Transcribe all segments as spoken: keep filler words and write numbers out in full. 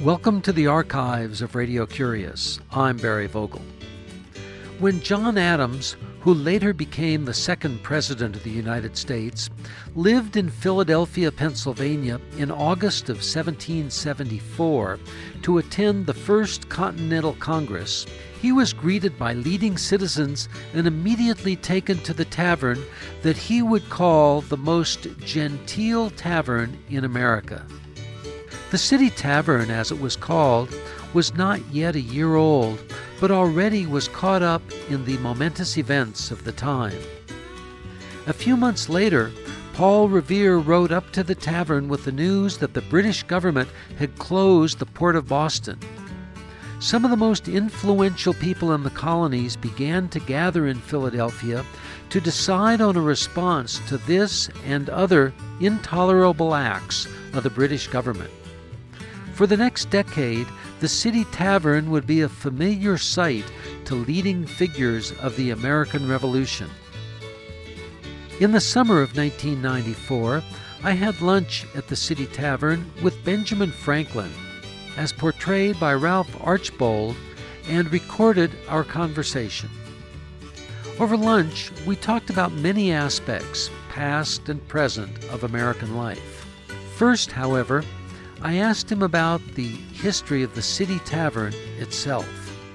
Welcome to the archives of Radio Curious. I'm Barry Vogel. When John Adams, who later became the second President of the United States, lived in Philadelphia, Pennsylvania in August of seventeen seventy-four to attend the First Continental Congress, he was greeted by leading citizens and immediately taken to the tavern that he would call the most genteel tavern in America. The City Tavern, as it was called, was not yet a year old, but already was caught up in the momentous events of the time. A few months later, Paul Revere rode up to the tavern with the news that the British government had closed the port of Boston. Some of the most influential people in the colonies began to gather in Philadelphia to decide on a response to this and other intolerable acts of the British government. For the next decade, the City Tavern would be a familiar sight to leading figures of the American Revolution. In the summer of nineteen ninety-four, I had lunch at the City Tavern with Benjamin Franklin, as portrayed by Ralph Archbold, and recorded our conversation. Over lunch, we talked about many aspects, past and present, of American life. First, however, I asked him about the history of the City Tavern itself.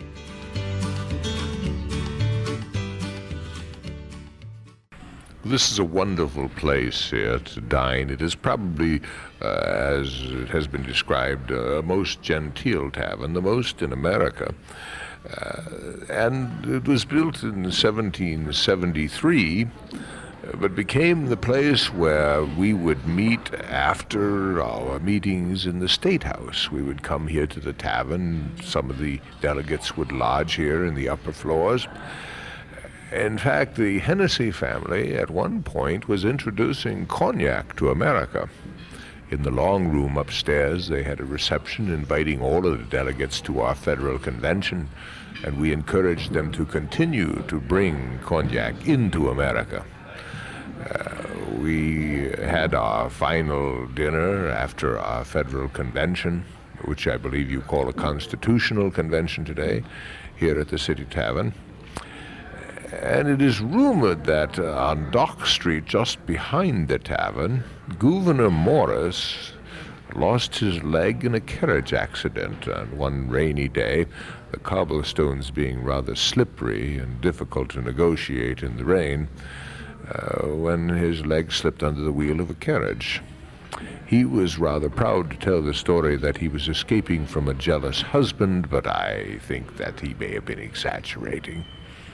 This is a wonderful place here to dine. It is probably, uh, as it has been described, a most genteel tavern, the most in America. Uh, and it was built in seventeen seventy-three, but became the place where we would meet after our meetings in the State House. We would come here to the tavern. Some of the delegates would lodge here in the upper floors. In fact, the Hennessy family at one point was introducing cognac to America. In the long room upstairs, they had a reception inviting all of the delegates to our federal convention, and we encouraged them to continue to bring cognac into America. Uh, we had our final dinner after our federal convention, which I believe you call a constitutional convention today, here at the City Tavern. And it is rumored that uh, on Dock Street, just behind the tavern, Gouverneur Morris lost his leg in a carriage accident on one rainy day, the cobblestones being rather slippery and difficult to negotiate in the rain. Uh, when his leg slipped under the wheel of a carriage. He was rather proud to tell the story that he was escaping from a jealous husband, but I think that he may have been exaggerating.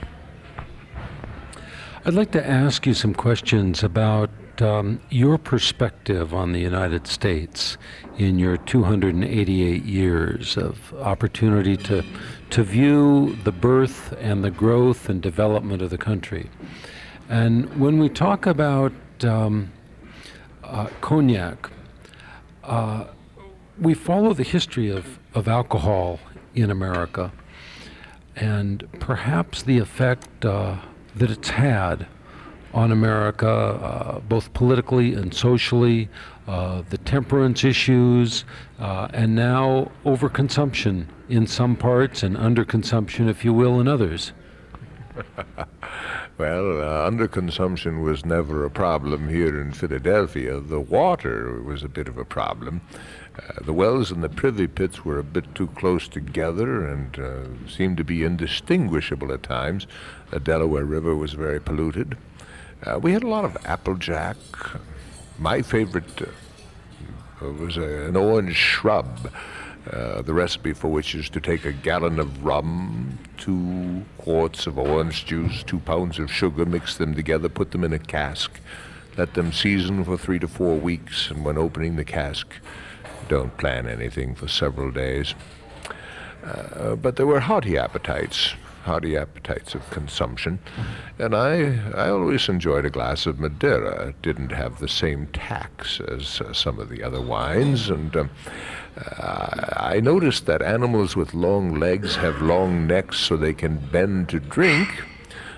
I'd like to ask you some questions about um, your perspective on the United States in your two hundred eighty-eight years of opportunity to, to view the birth and the growth and development of the country. And when we talk about um, uh, cognac, uh, we follow the history of, of alcohol in America and perhaps the effect uh, that it's had on America, uh, both politically and socially, uh, the temperance issues, uh, and now overconsumption in some parts and underconsumption, if you will, in others. Well, uh, underconsumption was never a problem here in Philadelphia. The water was a bit of a problem. Uh, the wells and the privy pits were a bit too close together and uh, seemed to be indistinguishable at times. The Delaware River was very polluted. Uh, we had a lot of applejack. My favorite uh, was a, an orange shrub. Uh, the recipe for which is to take a gallon of rum, two quarts of orange juice, two pounds of sugar, mix them together, put them in a cask, let them season for three to four weeks, and when opening the cask, don't plan anything for several days. Uh, but there were hearty appetites, hearty appetites of consumption, and I, I always enjoyed a glass of Madeira. It didn't have the same tax as uh, some of the other wines, and um, Uh, I noticed that animals with long legs have long necks so they can bend to drink,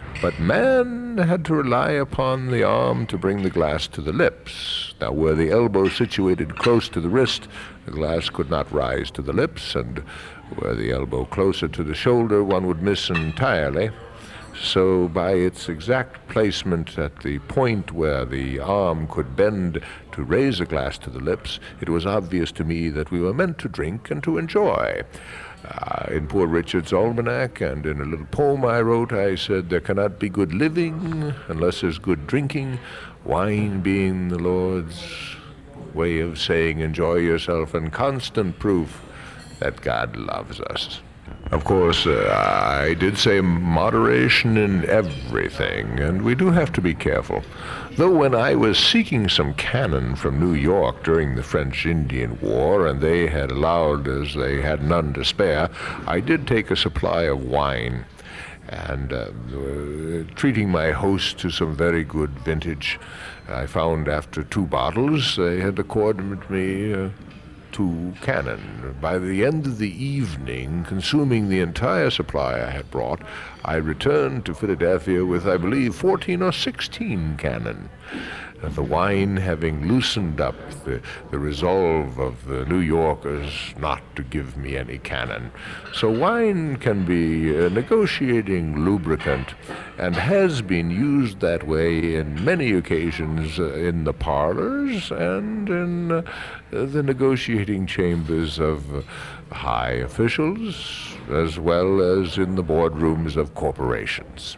But man had to rely upon the arm to bring the glass to the lips. Now, were the elbow situated close to the wrist, the glass could not rise to the lips, and were the elbow closer to the shoulder, one would miss entirely. So by its exact placement at the point where the arm could bend to raise a glass to the lips, it was obvious to me that we were meant to drink and to enjoy. Uh, in Poor Richard's Almanac and in a little poem I wrote, I said, there cannot be good living unless there's good drinking, wine being the Lord's way of saying enjoy yourself and constant proof that God loves us. Of course, uh, I did say moderation in everything, and we do have to be careful. Though when I was seeking some cannon from New York during the French-Indian War, and they had allowed, as they had none to spare, I did take a supply of wine, and uh, uh, treating my host to some very good vintage, I found after two bottles they had accorded me uh, two cannon. By the end of the evening, consuming the entire supply I had brought, I returned to Philadelphia with, I believe, fourteen or sixteen cannon. And the wine having loosened up the, the resolve of the New Yorkers not to give me any cannon. So wine can be a negotiating lubricant and has been used that way in many occasions uh, in the parlors and in uh, the negotiating chambers of uh, high officials, as well as in the boardrooms of corporations.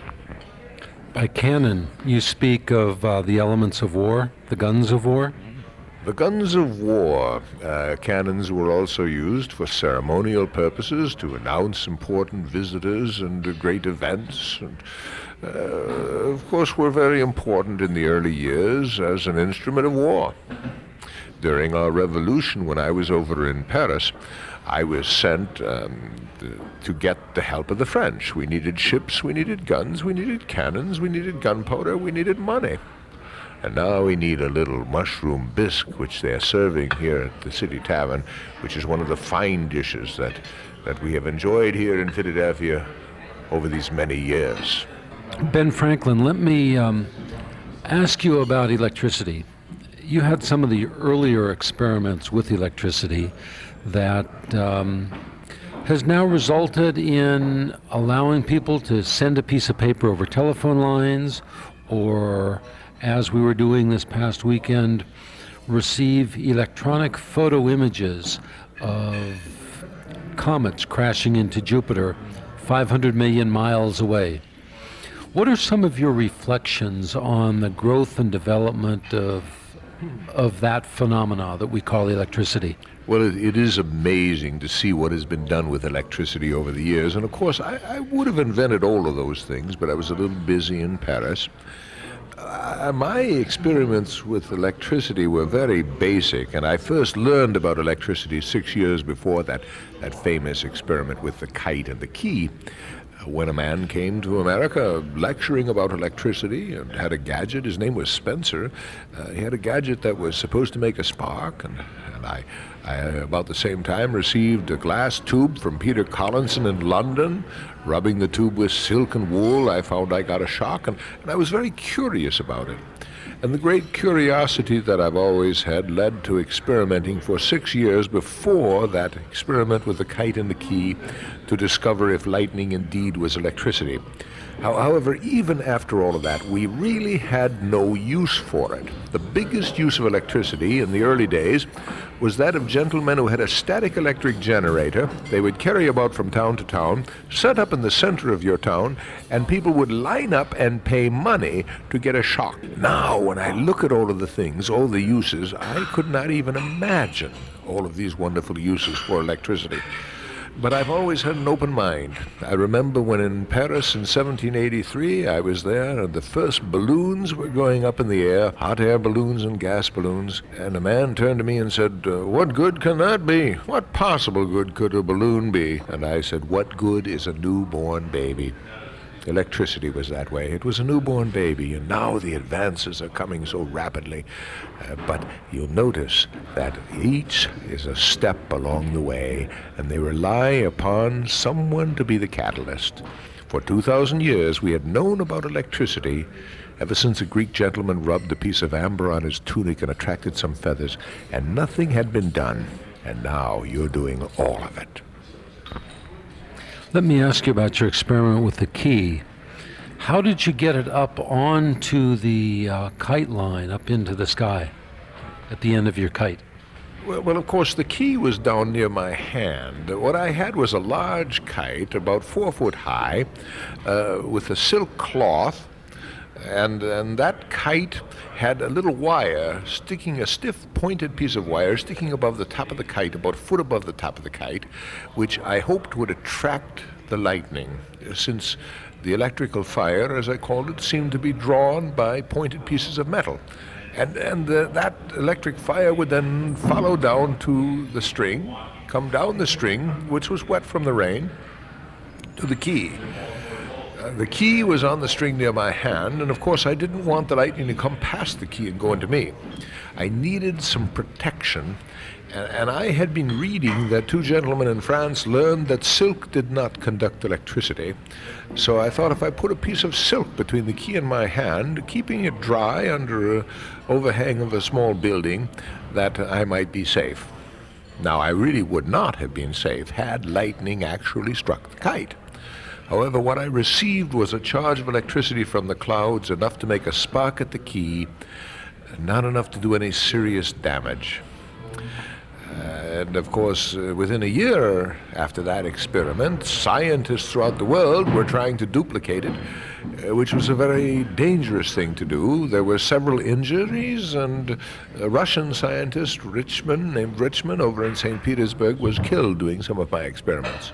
By cannon, you speak of uh, the elements of war, the guns of war? The guns of war. Uh, cannons were also used for ceremonial purposes to announce important visitors and uh, great events. And, uh, of course, were very important in the early years as an instrument of war. During our revolution, when I was over in Paris, I was sent um, to get the help of the French. We needed ships, we needed guns, we needed cannons, we needed gunpowder, we needed money. And now we need a little mushroom bisque, which they are serving here at the City Tavern, which is one of the fine dishes that, that we have enjoyed here in Philadelphia over these many years. Ben Franklin, let me um, ask you about electricity. You had some of the earlier experiments with electricity that um, has now resulted in allowing people to send a piece of paper over telephone lines, or, as we were doing this past weekend, receive electronic photo images of comets crashing into Jupiter five hundred million miles away. What are some of your reflections on the growth and development of of that phenomena that we call electricity? Well, it, it is amazing to see what has been done with electricity over the years. And of course, I, I would have invented all of those things, but I was a little busy in Paris. Uh, my experiments with electricity were very basic, and I first learned about electricity six years before that, that famous experiment with the kite and the key. When a man came to America lecturing about electricity and had a gadget, his name was Spencer, uh, he had a gadget that was supposed to make a spark, and, and I, I, about the same time, received a glass tube from Peter Collinson in London. Rubbing the tube with silk and wool, I found I got a shock, and, and I was very curious about it. And the great curiosity that I've always had led to experimenting for six years before that experiment with the kite and the key to discover if lightning indeed was electricity. However, even after all of that, we really had no use for it. The biggest use of electricity in the early days was that of gentlemen who had a static electric generator they would carry about from town to town, set up in the center of your town, and people would line up and pay money to get a shock. Now, when I look at all of the things, all the uses, I could not even imagine all of these wonderful uses for electricity. But I've always had an open mind. I remember when in Paris in seventeen eighty-three, I was there, and the first balloons were going up in the air, hot air balloons and gas balloons, and a man turned to me and said, uh, "What good can that be? What possible good could a balloon be?" And I said, "What good is a newborn baby?" Electricity was that way. It was a newborn baby, and now the advances are coming so rapidly. Uh, but you'll notice that each is a step along the way, and they rely upon someone to be the catalyst. For two thousand years we had known about electricity ever since a Greek gentleman rubbed a piece of amber on his tunic and attracted some feathers, and nothing had been done. And now you're doing all of it. Let me ask you about your experiment with the key. How did you get it up onto the uh, kite line, up into the sky, at the end of your kite? Well, well, of course, the key was down near my hand. What I had was a large kite, about four foot high, uh, with a silk cloth, and, and that kite had a little wire sticking, a stiff pointed piece of wire sticking above the top of the kite, about a foot above the top of the kite, which I hoped would attract the lightning, since the electrical fire, as I called it, seemed to be drawn by pointed pieces of metal. And, and uh, that electric fire would then follow down to the string, come down the string, which was wet from the rain, to the key. Uh, the key was on the string near my hand, and of course I didn't want the lightning to come past the key and go into me. I needed some protection, and, and I had been reading that two gentlemen in France learned that silk did not conduct electricity. So I thought if I put a piece of silk between the key and my hand, keeping it dry under an overhang of a small building, that I might be safe. Now, I really would not have been safe had lightning actually struck the kite. However, what I received was a charge of electricity from the clouds, enough to make a spark at the key, not enough to do any serious damage. Uh, and of course, uh, within a year after that experiment, scientists throughout the world were trying to duplicate it, uh, which was a very dangerous thing to do. There were several injuries, and a Russian scientist, Richman, named Richman, over in Saint Petersburg, was killed doing some of my experiments.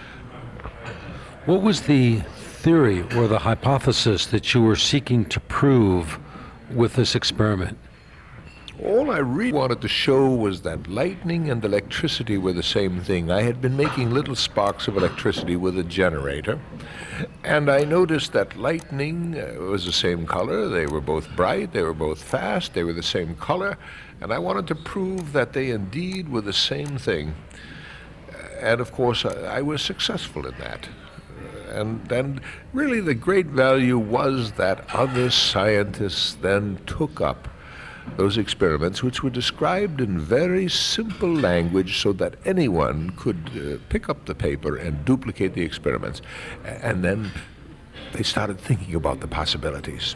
What was the theory or the hypothesis that you were seeking to prove with this experiment? All I really wanted to show was that lightning and electricity were the same thing. I had been making little sparks of electricity with a generator, and I noticed that lightning uh, was the same color. They were both bright, they were both fast, they were the same color, and I wanted to prove that they indeed were the same thing. And of course, I, I was successful in that. And then really the great value was that other scientists then took up those experiments, which were described in very simple language so that anyone could uh, pick up the paper and duplicate the experiments. And then they started thinking about the possibilities.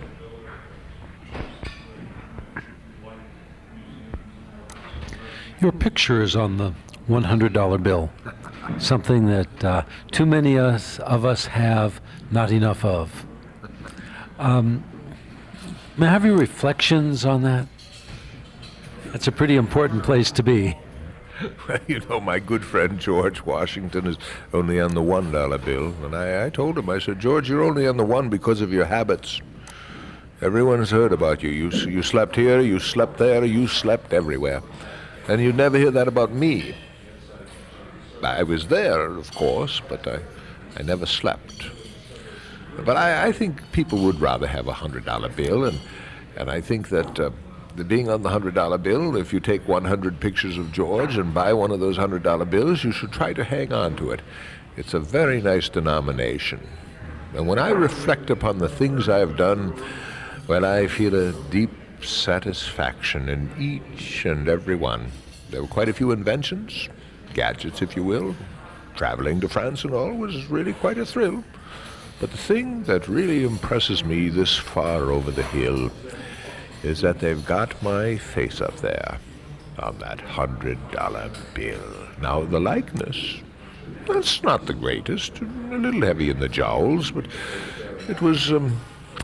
Your picture is on the one hundred dollar bill, something that uh, too many us, of us have not enough of. Um, may I have your reflections on that? That's a pretty important place to be. Well, you know, my good friend George Washington is only on the one dollar bill, and I, I told him, I said, George, you're only on the one because of your habits. Everyone has heard about you. You, you slept here, you slept there, you slept everywhere. And you'd never hear that about me. I was there, of course, but I, I never slept. But I, I think people would rather have a one hundred dollar bill, and, and I think that uh, the being on the one hundred dollar bill, if you take one hundred pictures of George and buy one of those one hundred dollar bills, you should try to hang on to it. It's a very nice denomination. And when I reflect upon the things I've done, well, I feel a deep satisfaction in each and every one. There were quite a few inventions, gadgets, if you will. Traveling to France and all was really quite a thrill. But the thing that really impresses me this far over the hill is that they've got my face up there on that one hundred dollar bill. Now, the likeness, that's not the greatest, a little heavy in the jowls, but it was um,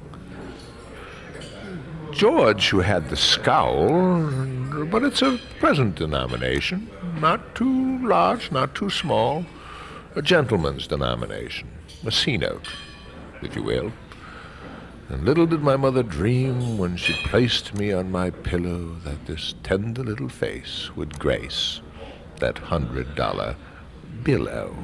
George who had the scowl, but it's a present denomination, not too large, not too small, a gentleman's denomination, a C-note, if you will. And little did my mother dream when she placed me on my pillow that this tender little face would grace that hundred dollar billow.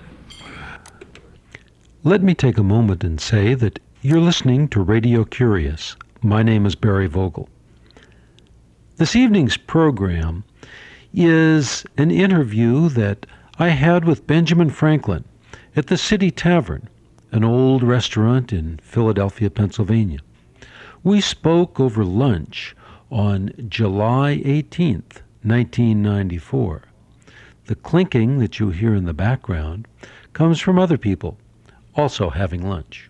Let me take a moment and say that you're listening to Radio Curious. My name is Barry Vogel. This evening's program is an interview that I had with Benjamin Franklin at the City Tavern an old restaurant in Philadelphia, Pennsylvania. We spoke over lunch on July eighteenth, nineteen ninety-four. The clinking that you hear in the background comes from other people also having lunch.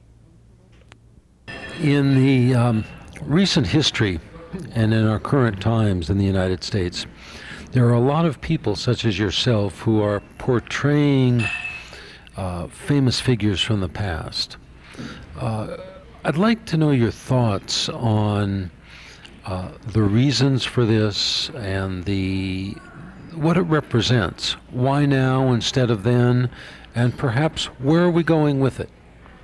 In the um, recent history and in our current times in the United States, there are a lot of people such as yourself who are portraying uh, famous figures from the past. Uh, I'd like to know your thoughts on uh, the reasons for this and the what it represents. Why now instead of then? And perhaps where are we going with it?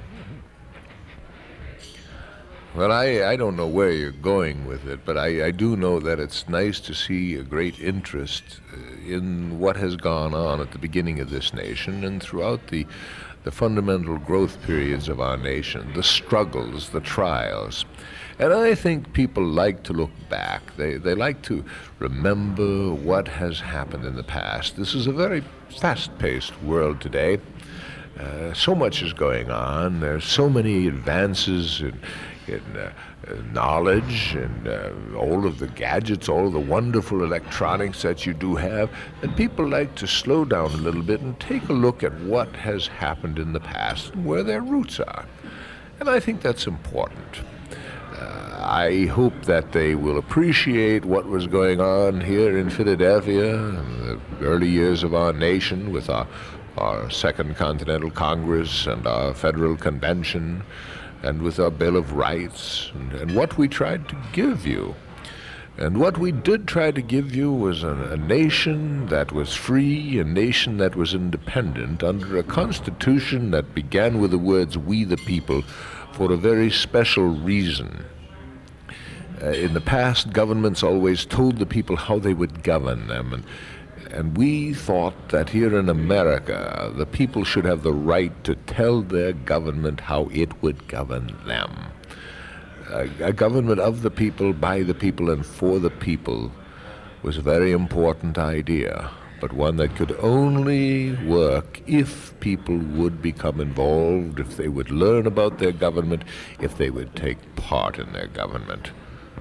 Well, I, I don't know where you're going with it, but I, I do know that it's nice to see a great interest in what has gone on at the beginning of this nation and throughout the, the fundamental growth periods of our nation, the struggles, the trials. And I think people like to look back. They, they like to remember what has happened in the past. This is a very fast-paced world today. Uh, so much is going on. There's so many advances in, in uh, uh, knowledge and uh, all of the gadgets, all of the wonderful electronics that you do have, and people like to slow down a little bit and take a look at what has happened in the past and where their roots are. And I think that's important. Uh, I hope that they will appreciate what was going on here in Philadelphia in the early years of our nation with our, our Second Continental Congress and our Federal Convention and with our Bill of Rights and, and what we tried to give you. And what we did try to give you was a, a nation that was free, a nation that was independent under a constitution that began with the words, "We the people," for a very special reason. Uh, in the past, governments always told the people how they would govern them, and, and we thought that here in America, the people should have the right to tell their government how it would govern them. Uh, a government of the people, by the people, and for the people was a very important idea, but one that could only work if people would become involved, if they would learn about their government, if they would take part in their government.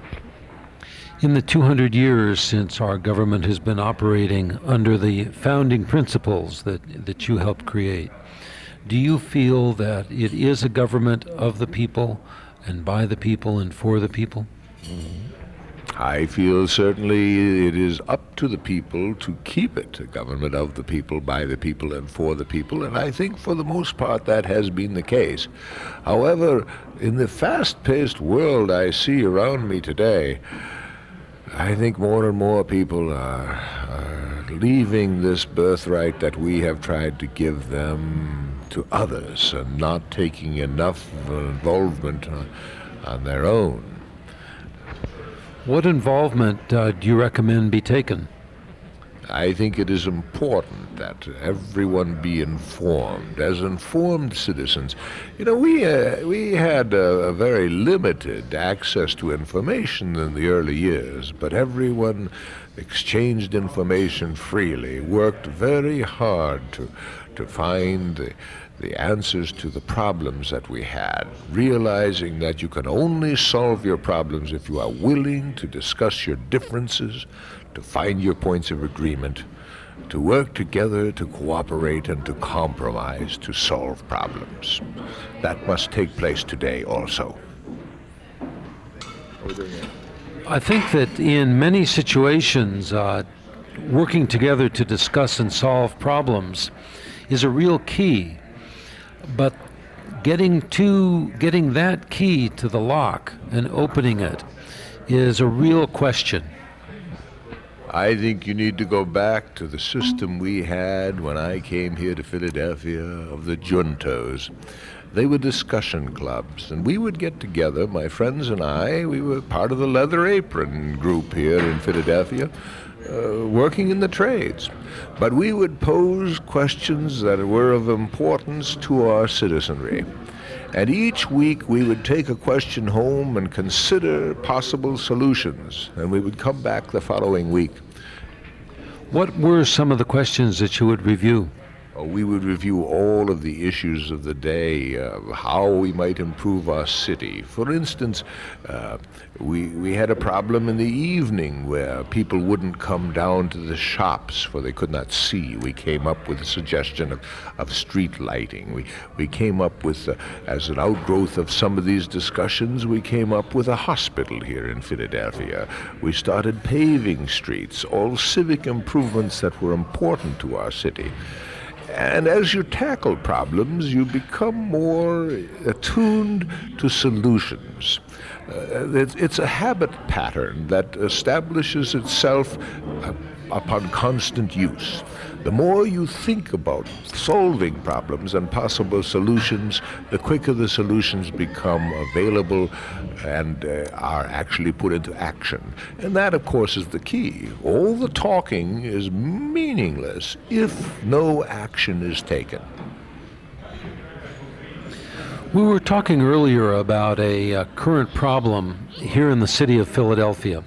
In the two hundred years since our government has been operating under the founding principles that, that you helped create, do you feel that it is a government of the people and by the people and for the people? I feel certainly it is up to the people to keep it a government of the people, by the people, and for the people, and I think for the most part that has been the case. However, in the fast-paced world I see around me today, I think more and more people are, are leaving this birthright that we have tried to give them to others and not taking enough involvement on, on their own. What involvement uh, do you recommend be taken? I think it is important that everyone be informed, as informed citizens. You know, we uh, we had a, a very limited access to information in the early years, but everyone exchanged information freely, worked very hard to to find the, the answers to the problems that we had, realizing that you can only solve your problems if you are willing to discuss your differences, to find your points of agreement, to work together, to cooperate, and to compromise to solve problems. That must take place today also. I think that in many situations, uh, working together to discuss and solve problems is a real key, but getting to getting that key to the lock and opening it is a real question. I think you need to go back to the system we had when I came here to Philadelphia of the juntos. They were discussion clubs, and we would get together, my friends and I, we were part of the Leather Apron group here in Philadelphia, uh, working in the trades. But we would pose questions that were of importance to our citizenry. And each week we would take a question home and consider possible solutions, and we would come back the following week. What were some of the questions that you would review? Uh, we would review all of the issues of the day, uh, how we might improve our city. For instance, uh, we, we had a problem in the evening where people wouldn't come down to the shops for they could not see. We came up with a suggestion of, of street lighting. We, we came up with, uh, as an outgrowth of some of these discussions, we came up with a hospital here in Philadelphia. We started paving streets, all civic improvements that were important to our city. And as you tackle problems, you become more attuned to solutions. Uh, it's, it's a habit pattern that establishes itself uh, upon constant use. The more you think about solving problems and possible solutions, the quicker the solutions become available and uh, are actually put into action. And that, of course, is the key. All the talking is meaningless if no action is taken. We were talking earlier about a uh, current problem here in the city of Philadelphia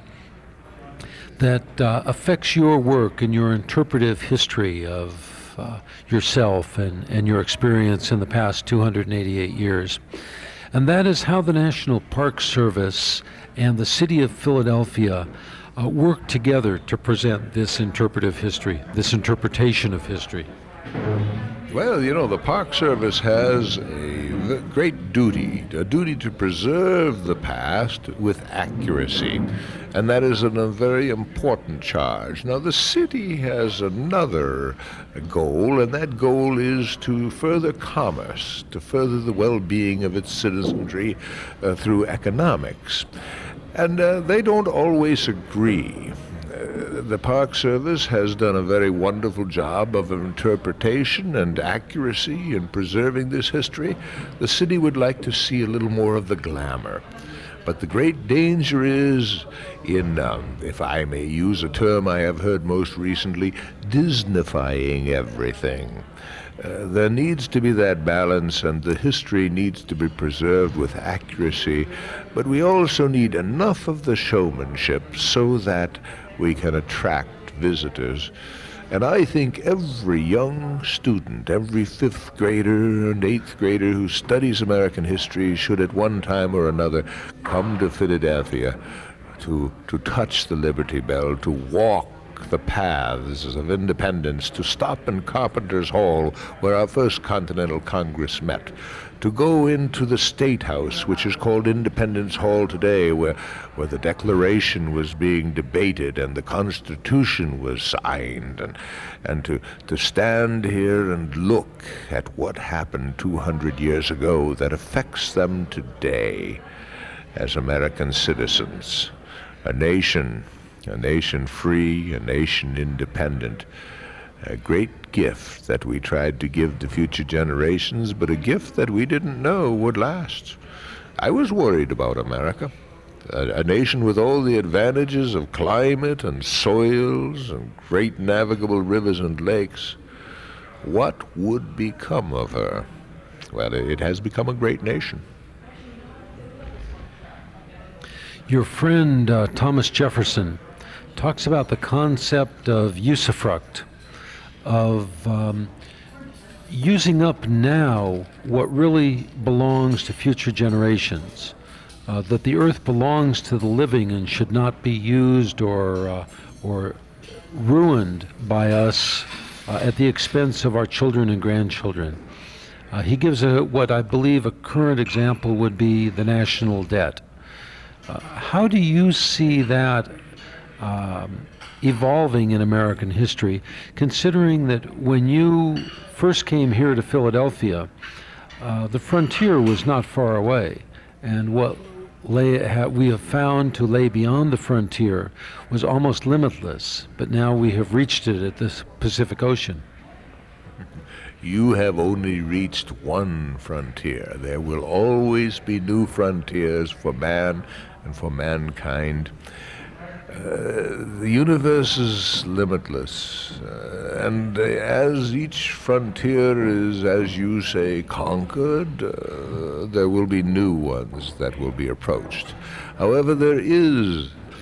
that uh, affects your work and your interpretive history of uh, yourself and, and your experience in the past two hundred eighty-eight years. And that is how the National Park Service and the city of Philadelphia uh, work together to present this interpretive history, this interpretation of history. Well, you know, the Park Service has a great duty, a duty to preserve the past with accuracy, and that is a very important charge. Now, the city has another goal, and that goal is to further commerce, to further the well-being of its citizenry uh, through economics. And uh, they don't always agree. The Park Service has done a very wonderful job of interpretation and accuracy in preserving this history. The city would like to see a little more of the glamour. But the great danger is in, um, if I may use a term I have heard most recently, Disneyfying everything. Uh, there needs to be that balance, and the history needs to be preserved with accuracy, but we also need enough of the showmanship so that we can attract visitors. And I think every young student, every fifth grader and eighth grader who studies American history should at one time or another come to Philadelphia to, to touch the Liberty Bell, to walk the paths of independence, to stop in Carpenter's Hall, where our first Continental Congress met, to go into the State House, which is called Independence Hall today, where, where the Declaration was being debated and the Constitution was signed, and, and to, to stand here and look at what happened two hundred years ago that affects them today as American citizens, a nation A nation free, a nation independent, a great gift that we tried to give to future generations, but a gift that we didn't know would last. I was worried about America, a, a nation with all the advantages of climate and soils and great navigable rivers and lakes. What would become of her? Well, it has become a great nation. Your friend uh, Thomas Jefferson talks about the concept of usufruct, of um, using up now what really belongs to future generations, uh, that the earth belongs to the living and should not be used or, uh, or ruined by us uh, at the expense of our children and grandchildren. Uh, he gives a, what I believe a current example would be the national debt. Uh, how do you see that Um, evolving in American history, considering that when you first came here to Philadelphia, uh, the frontier was not far away, and what lay, ha, we have found to lay beyond the frontier was almost limitless, but now we have reached it at the Pacific Ocean. You have only reached one frontier. There will always be new frontiers for man and for mankind. Uh, the universe is limitless, uh, and uh, as each frontier is, as you say, conquered, uh, there will be new ones that will be approached. However, there is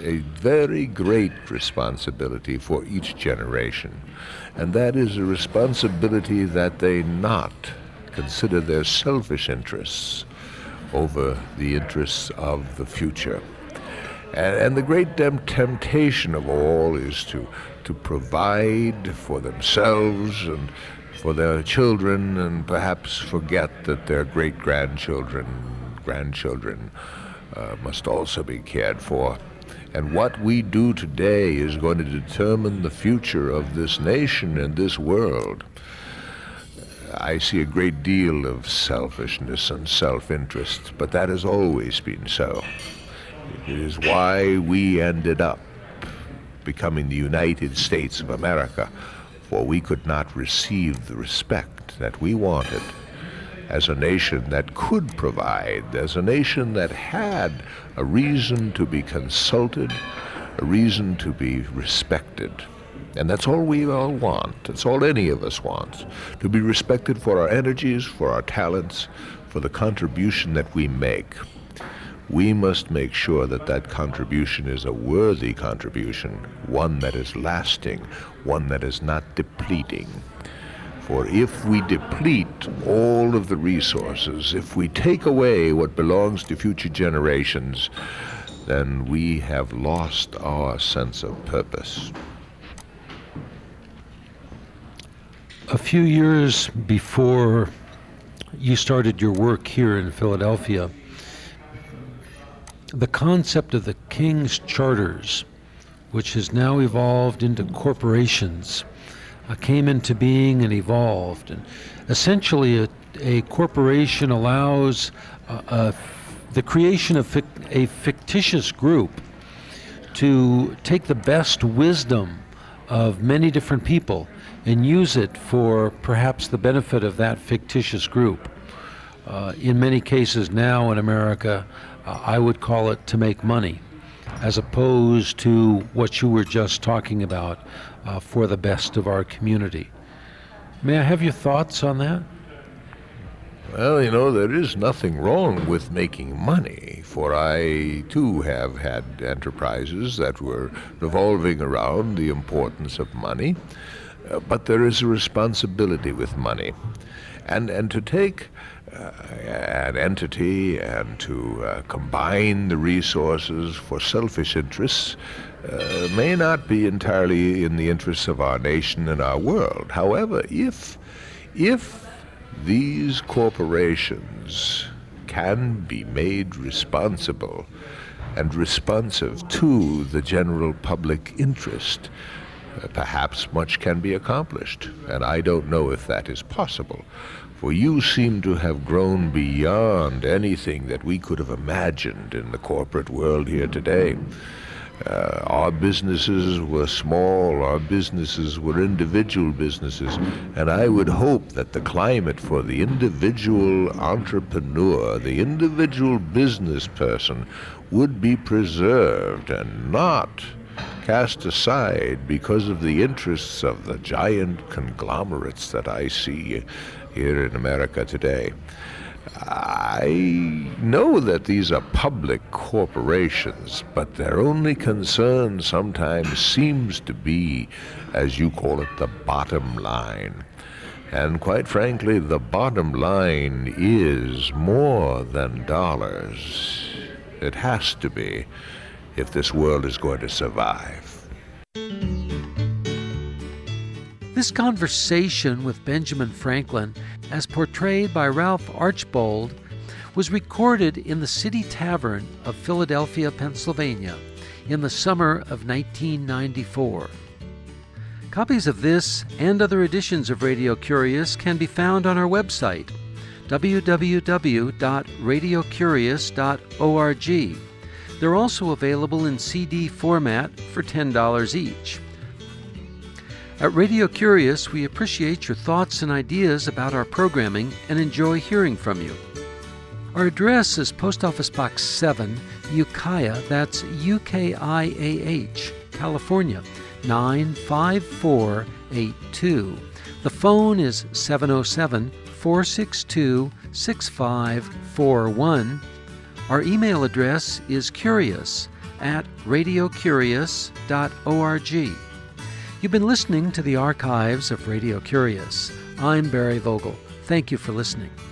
a very great responsibility for each generation, and that is a responsibility that they not consider their selfish interests over the interests of the future. And, and the great dem- temptation of all is to, to provide for themselves and for their children, and perhaps forget that their great-grandchildren, grandchildren uh, must also be cared for. And what we do today is going to determine the future of this nation and this world. I see a great deal of selfishness and self-interest, but that has always been so. It is why we ended up becoming the United States of America, for we could not receive the respect that we wanted as a nation that could provide, as a nation that had a reason to be consulted, a reason to be respected. And that's all we all want. That's all any of us wants, to be respected for our energies, for our talents, for the contribution that we make. We must make sure that that contribution is a worthy contribution, one that is lasting, one that is not depleting. For if we deplete all of the resources, if we take away what belongs to future generations, then we have lost our sense of purpose. A few years before you started your work here in Philadelphia, the concept of the King's Charters, which has now evolved into corporations, uh, came into being and evolved. And essentially, a, a corporation allows uh, a, the creation of fic- a fictitious group to take the best wisdom of many different people and use it for perhaps the benefit of that fictitious group. Uh, in many cases now in America, uh, I would call it to make money, as opposed to what you were just talking about, uh, for the best of our community. May I have your thoughts on that? Well, you know, there is nothing wrong with making money, for I, too, have had enterprises that were revolving around the importance of money, uh, but there is a responsibility with money. And, and to take uh, an entity and to uh, combine the resources for selfish interests uh, may not be entirely in the interests of our nation and our world. However, if, if these corporations can be made responsible and responsive to the general public interest, uh, perhaps much can be accomplished. And I don't know if that is possible, for you seem to have grown beyond anything that we could have imagined in the corporate world here today. Uh, our businesses were small, our businesses were individual businesses, and I would hope that the climate for the individual entrepreneur, the individual business person, would be preserved and not cast aside because of the interests of the giant conglomerates that I see here in America today. I know that these are public corporations, but their only concern sometimes seems to be, as you call it, the bottom line. And quite frankly, the bottom line is more than dollars. It has to be, if this world is going to survive. This conversation with Benjamin Franklin, as portrayed by Ralph Archbold, was recorded in the City Tavern of Philadelphia, Pennsylvania, in the summer of nineteen ninety-four. Copies of this and other editions of Radio Curious can be found on our website, w w w dot radio curious dot org. They're also available in C D format for ten dollars each. At Radio Curious, we appreciate your thoughts and ideas about our programming and enjoy hearing from you. Our address is Post Office Box seven, Ukiah, that's U K I A H, California, nine five four eight two. The phone is seven oh seven, four six two, six five four one. Our email address is curious at radio curious dot org. You've been listening to the archives of Radio Curious. I'm Barry Vogel. Thank you for listening.